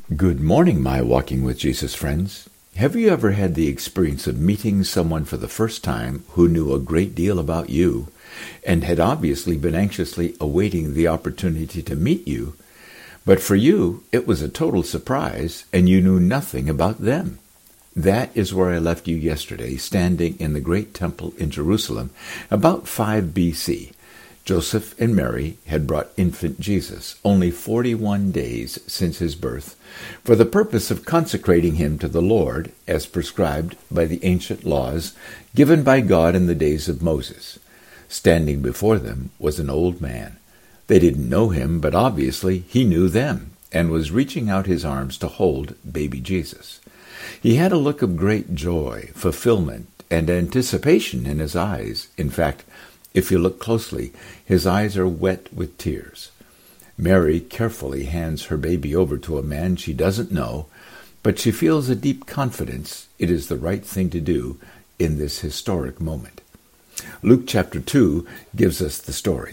Good morning, my Walking with Jesus friends. Have you ever had the experience of meeting someone for the first time who knew a great deal about you and had obviously been anxiously awaiting the opportunity to meet you, but for you it was a total surprise and you knew nothing about them? That is where I left you yesterday, standing in the great temple in Jerusalem about 5 BC. Joseph and Mary had brought infant Jesus, only 41 days since his birth, for the purpose of consecrating him to the Lord, as prescribed by the ancient laws given by God in the days of Moses. Standing before them was an old man. They didn't know him, but obviously he knew them, and was reaching out his arms to hold baby Jesus. He had a look of great joy, fulfillment, and anticipation in his eyes. In fact, if you look closely, his eyes are wet with tears. Mary carefully hands her baby over to a man she doesn't know, but she feels a deep confidence it is the right thing to do in this historic moment. Luke chapter 2 gives us the story.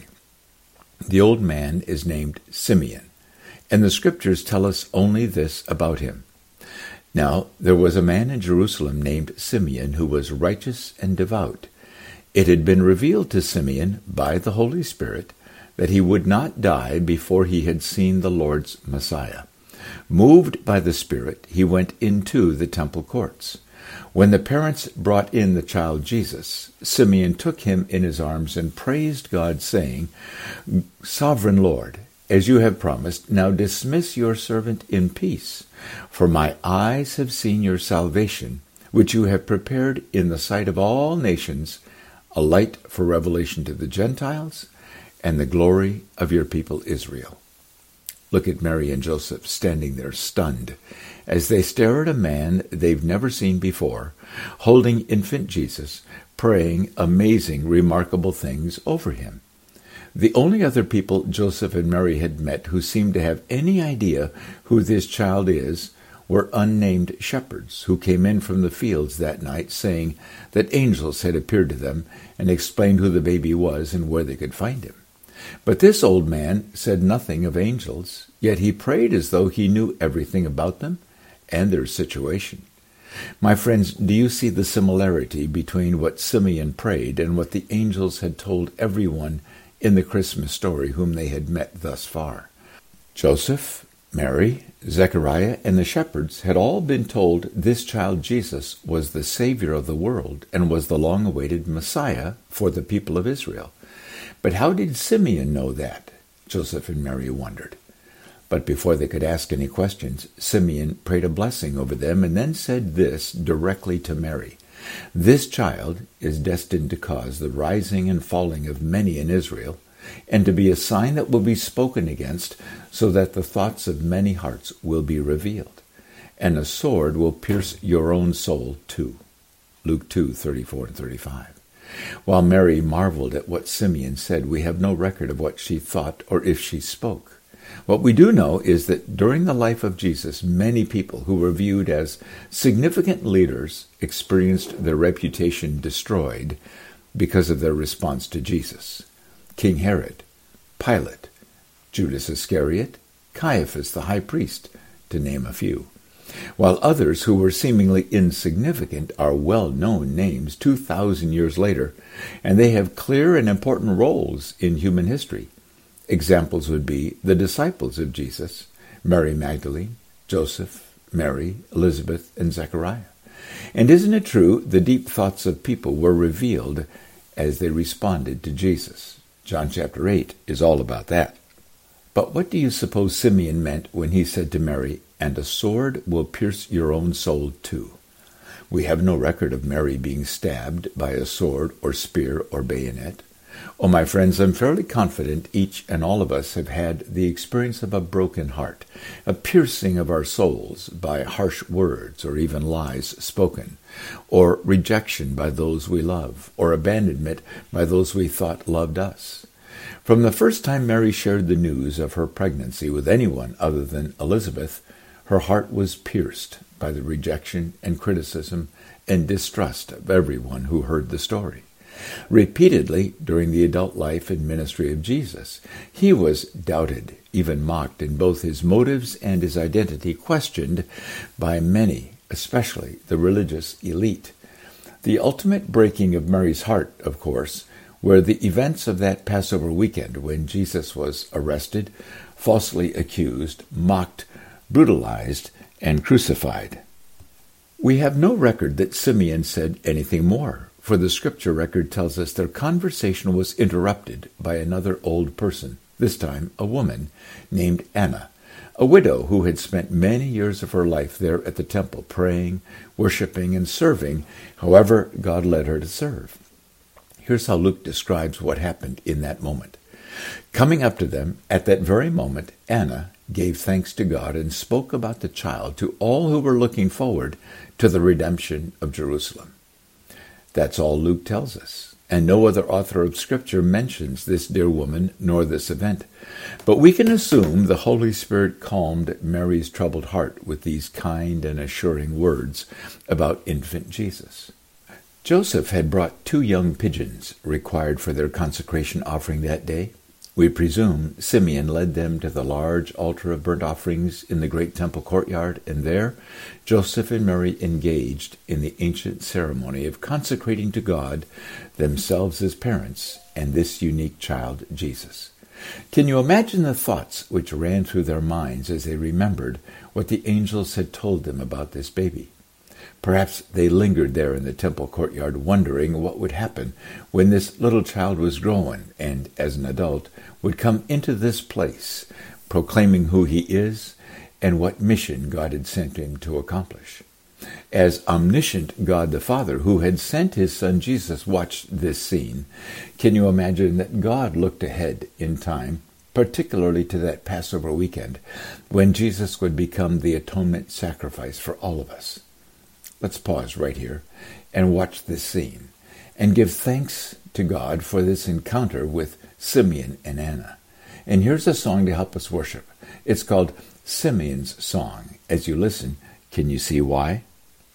The old man is named Simeon, and the scriptures tell us only this about him. Now, there was a man in Jerusalem named Simeon who was righteous and devout. It had been revealed to Simeon by the Holy Spirit that he would not die before he had seen the Lord's Messiah. Moved by the Spirit, he went into the temple courts. When the parents brought in the child Jesus, Simeon took him in his arms and praised God, saying, "Sovereign Lord, as you have promised, now dismiss your servant in peace, for my eyes have seen your salvation, which you have prepared in the sight of all nations, a light for revelation to the Gentiles, and the glory of your people Israel." Look at Mary and Joseph standing there stunned as they stare at a man they've never seen before, holding infant Jesus, praying amazing, remarkable things over him. The only other people Joseph and Mary had met who seemed to have any idea who this child is were unnamed shepherds who came in from the fields that night saying that angels had appeared to them and explained who the baby was and where they could find him. But this old man said nothing of angels, yet he prayed as though he knew everything about them and their situation. My friends, do you see the similarity between what Simeon prayed and what the angels had told everyone in the Christmas story whom they had met thus far? Joseph, Mary, Zechariah, and the shepherds had all been told this child Jesus was the Savior of the world and was the long-awaited Messiah for the people of Israel. But how did Simeon know that? Joseph and Mary wondered. But before they could ask any questions, Simeon prayed a blessing over them and then said this directly to Mary: "This child is destined to cause the rising and falling of many in Israel, and to be a sign that will be spoken against, so that the thoughts of many hearts will be revealed. And a sword will pierce your own soul too." Luke 2:34 and 35. While Mary marveled at what Simeon said, we have no record of what she thought or if she spoke. What we do know is that during the life of Jesus, many people who were viewed as significant leaders experienced their reputation destroyed because of their response to Jesus. King Herod, Pilate, Judas Iscariot, Caiaphas the high priest, to name a few. While others who were seemingly insignificant are well-known names 2,000 years later, and they have clear and important roles in human history. Examples would be the disciples of Jesus, Mary Magdalene, Joseph, Mary, Elizabeth, and Zechariah. And isn't it true the deep thoughts of people were revealed as they responded to Jesus? John chapter 8 is all about that. But what do you suppose Simeon meant when he said to Mary, "And a sword will pierce your own soul too"? We have no record of Mary being stabbed by a sword or spear or bayonet. Oh, my friends, I'm fairly confident each and all of us have had the experience of a broken heart, a piercing of our souls by harsh words or even lies spoken, or rejection by those we love, or abandonment by those we thought loved us. From the first time Mary shared the news of her pregnancy with anyone other than Elizabeth, her heart was pierced by the rejection and criticism and distrust of everyone who heard the story. Repeatedly during the adult life and ministry of Jesus, he was doubted, even mocked, and both his motives and his identity questioned by many, especially the religious elite. The ultimate breaking of Mary's heart, of course, were the events of that Passover weekend when Jesus was arrested, falsely accused, mocked, brutalized, and crucified. We have no record that Simeon said anything more, for the scripture record tells us their conversation was interrupted by another old person, this time a woman, named Anna, a widow who had spent many years of her life there at the temple, praying, worshiping, and serving however God led her to serve. Here's how Luke describes what happened in that moment. Coming up to them at that very moment, Anna gave thanks to God and spoke about the child to all who were looking forward to the redemption of Jerusalem. That's all Luke tells us, and no other author of Scripture mentions this dear woman nor this event. But we can assume the Holy Spirit calmed Mary's troubled heart with these kind and assuring words about infant Jesus. Joseph had brought 2 young pigeons required for their consecration offering that day. We presume Simeon led them to the large altar of burnt offerings in the great temple courtyard, and there Joseph and Mary engaged in the ancient ceremony of consecrating to God themselves as parents and this unique child, Jesus. Can you imagine the thoughts which ran through their minds as they remembered what the angels had told them about this baby? Perhaps they lingered there in the temple courtyard wondering what would happen when this little child was grown and, as an adult, would come into this place, proclaiming who he is and what mission God had sent him to accomplish. As omniscient God the Father, who had sent his Son Jesus, watched this scene, can you imagine that God looked ahead in time, particularly to that Passover weekend, when Jesus would become the atonement sacrifice for all of us? Let's pause right here and watch this scene and give thanks to God for this encounter with Simeon and Anna. And here's a song to help us worship. It's called Simeon's Song. As you listen, can you see why?